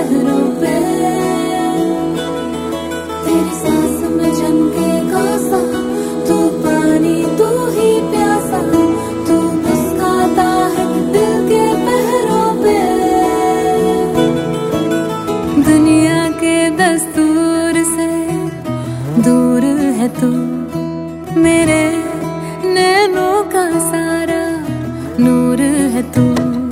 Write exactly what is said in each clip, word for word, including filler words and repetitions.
पहरों पे, तेरी सांस में जम के कोसा, तू पानी तू ही प्यासा, तू मुस्काता है दिल के पहरों पे। दुनिया के दस्तूर से दूर है तू, मेरे नैनों का सारा नूर है तू।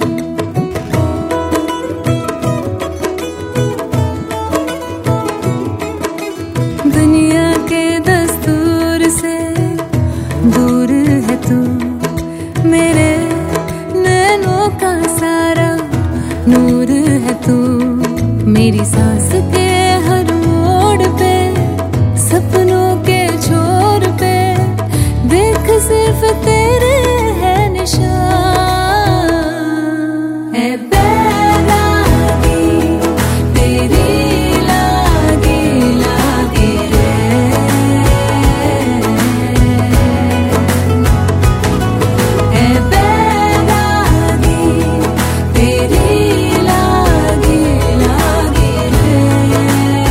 दुनिया के दस्तूर से दूर है तू, मेरे नैनों का सारा नूर है तू। मेरी सांस के हर मोड़ पे, सपनों के छोर पे, देख सिर्फ तेरे है निशान। है बैरागी तेरी लागे लागे रे, है बैरागी तेरी लागे लागे रे।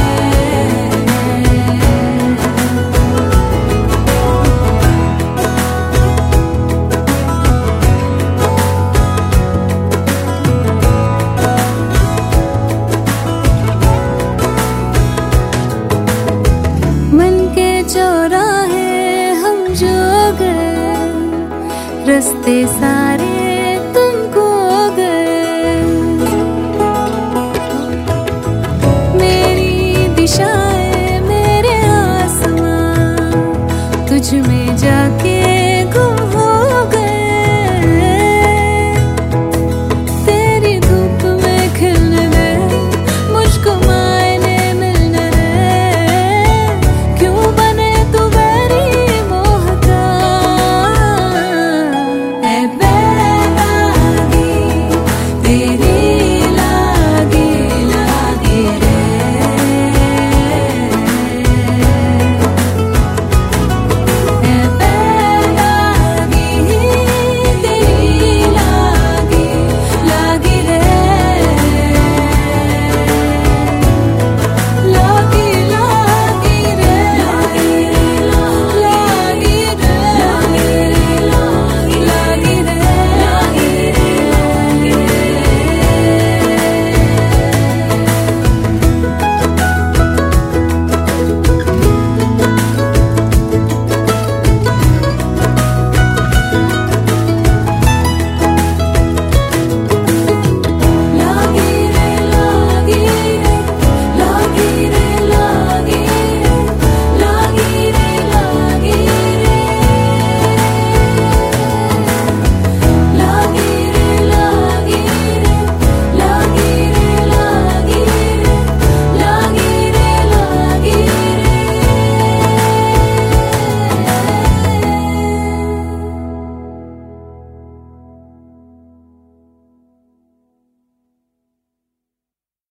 मन के चौराहे हम जो गए, रास्ते सा